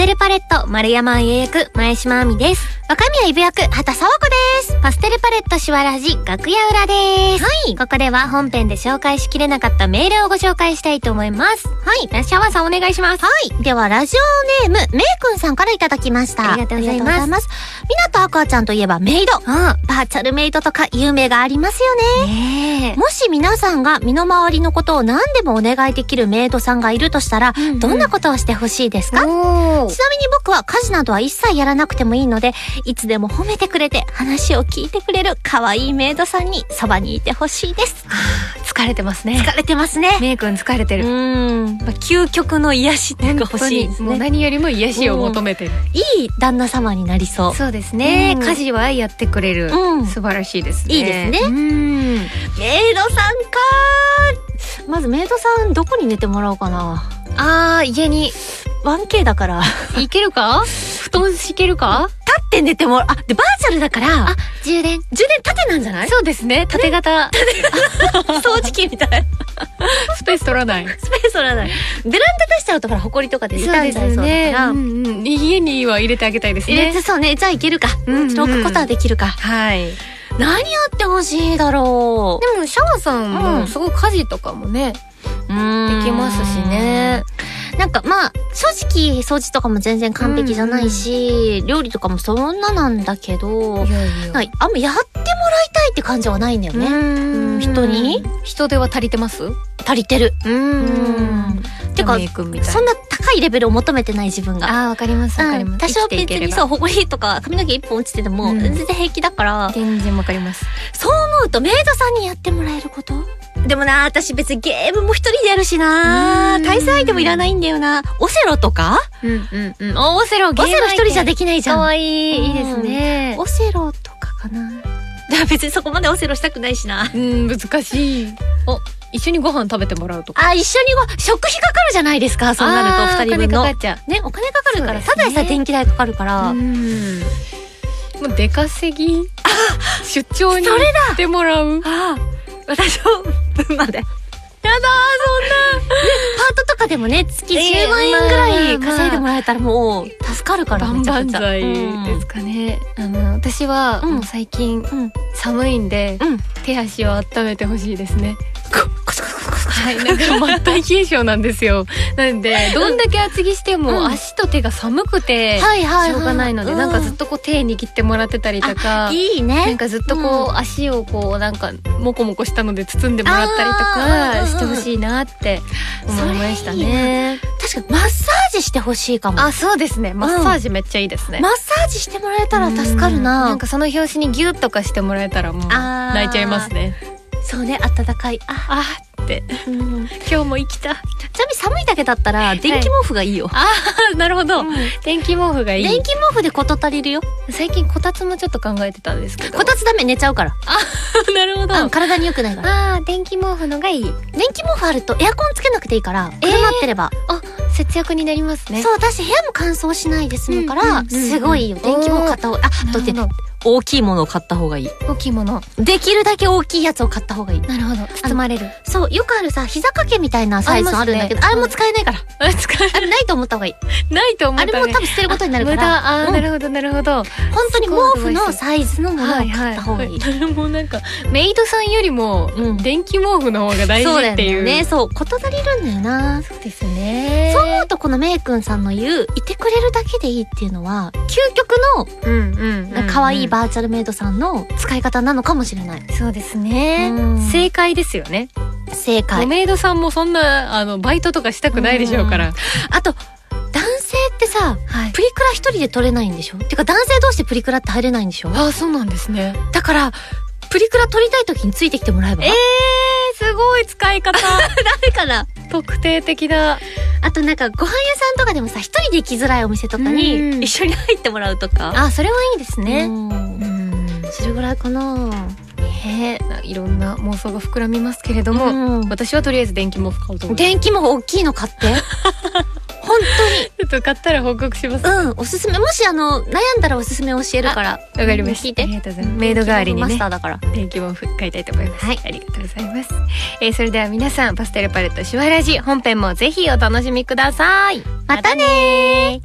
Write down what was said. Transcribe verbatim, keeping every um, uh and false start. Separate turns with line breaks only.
テルパレット丸山家役前島亜美です。
若宮イブ役畑沢子です。
パステルパレットしわらじ楽屋裏です。
はい。
ここでは本編で紹介しきれなかったメールをご紹介したいと思います。
はい。
シャワーさんお願いします。
はい。ではラジオネームめいくんさんからいただきました。
ありがとうございます。ありがとうございます。
港アクアちゃんといえばメイド。
うん。バ
ーチャルメイドとか夢がありますよね。
ねえ。
もし皆さんが身の回りのことを何でもお願いできるメイドさんがいるとしたら、うんうん、どんなことをしてほしいですか？ちなみに僕は家事などは一切やらなくてもいいので、いつでも褒めてくれて話を聞いてくれる可愛いメイドさんにそばにいてほしいです。
疲れてますね。
疲れてますね。
メイ君疲れてる。
うーん、まあ、究極の癒しっていうか欲しいですね。
もう何よりも癒しを求めてる。
いい旦那様になりそう。
そうですね。家事はやってくれる。
うん、
素晴らしいですね。
いいですね。
うん。
メイドさんかー。まずメイドさんどこに寝てもらおうかな。
あー、家に
ワンケー だから
いけるか？布団敷けるか？
立って寝てもらう。あ、でバーチャルだから、
あ、充電
充電縦なんじゃない？
そうですね。縦型
掃除機みたい。
スペース取らない。
スペース取らない。ベランダ出しちゃうとほら埃とかで傷んじゃいそうだから、
うんうん、家には入れてあげたいですね。
入れてそうね。じゃあいけるか。うんうん、置くことはできるか。
はい。
何やってほしいだろう。
でもシャワさんもすごい家事とかもね、うん、できますしね。
なんかまあ正直掃除とかも全然完璧じゃないし、うんうん、料理とかもそんななんだけど、いやいやあんまやってもらいたいって感じはないんだよね。うん、人に
人手は足りてます？
足りてる。
うん。
てかそんな高いレベルを求めてない自分が。
ああ、わかりますわかります。
多少別にそうほこりとか髪の毛一本落ちてても、うん、全然平気だから。
全然わかります。
そう思うとメイドさんにやってもらえること。でもな、私別にゲームも一人でやるしな、対戦相手もいらないんだよな。オセロとか？
うんうんうん。オセロ、
ゲームオセロ一人じゃできないじゃん。
かわいい、いいですね。
オセロとかかな。別にそこまでオセロしたくないしな。
うん、難しい。お、一緒にご飯食べてもらうとか。
あ、一緒にご食費かかるじゃないですか。そうなると二人分の。
お金かかっちゃう。
ね、お金かかるから、ただでさ電気代かかるから。うん。
もう出稼ぎ出張に行ってもらう。
ああ、私の分まで。やだー、そんな、ね、パートとかでもね、月じゅうまんえんぐらい稼いでもらえたらもう助かるから。
万々歳ですかね。うん、あの私はもう最近、うん、寒いんで、うん、手足を温めてほしいですね。はい、なんかマッタイ冷え性なんですよ。なんでどんだけ厚着しても足と手が寒くてしょうがないので、なんかずっとこう手握ってもらってたりとか、
いいね。
なんかずっとこう足をこうなんかモコモコしたので包んでもらったりとかしてほしいなって思いましたね。
確かにマッサージしてほしいかも。
あ、そうですね。マッサージめっちゃいいですね。
マッサージしてもらえたら助かるな。
なんかその拍子にギュッとかしてもらえたらもう泣いちゃいますね。
そうね、温かい。あ
あって、うん、今日も生きた。
ちなみに寒いだけだったら電気毛布がいいよ。
はい、ああ、なるほど、うん、電気毛布がいい。
電気毛布で事足りるよ。
最近こたつもちょっと考えてたんですけど。
こたつダメ、寝ちゃうから。
あ、なるほど。
体に良くないから。
ああ、電気毛布のがいい。
電気毛布あるとエアコンつけなくていいから車ってれば、
えー、あ、節約になりますね。
そう、私部屋も乾燥しないで済むから、うんうんうんうん、すごいよ。電気毛布買った方が、あ、だって大きいものを買った方がいい。
大きいもの。
できるだけ大きいやつを買った方がいい。
なるほど。包まれる。
そう、よくあるさ、膝掛けみたいなサイズのあるんだけど、あ,、ね、あれも使えないから。
あれ使えない。
あれないと思った方がいい。
ないと思った方がいい。
あれも多分捨てることになるから。
無駄。あー、うん、なるほど、なるほど。
本当に毛布のサイズのものを買った方がいい。
はいはい、もうなんか、メイドさんよりも、うん、電気毛布の方が大事っていう。
そうだよね。そう、こと足りるんだよな。
そうですね。
そう思うと、このメイくんさんの言う、いてくれるだけでいいっていうのは、究極の、うんうんうんうん、可愛いバーチャルメイドさんの使い方なのかもしれない。
そうですね。正解ですよね。
正解。
メイドさんもそんなあのバイトとかしたくないでしょうから。
あと男性ってさ、はい、プリクラ一人で撮れないんでしょ。てか男性同士でプリクラって入れないんでしょ。
ああ、そうなんですね。
だからプリクラ撮りたい時についてきてもらえば。
えー、すごい使い方。
ダメかな。
特定的だ。
あとなんかご飯屋さんとかでもさ、一人で行きづらいお店とかに一緒に入ってもらうとか。
あ、それはいいですね。うん
うん、それぐらいかな。
ね、いろんな妄想が膨らみますけれども、うん、私はとりあえず電気毛布買おうと思います。
電気毛布大きいの買って本当に
ちょっと買ったら報告します。
うん、おすすめ。もしあの悩んだらおすすめ教えるから。
わかりました。聞いて。ありがとうございます。メイド代わりにね、
マスターだから
電気毛布買いたいと思います。はい、ありがとうございます。えー、それでは皆さん、パステルパレットシュワラジ本編もぜひお楽しみください。
またねー。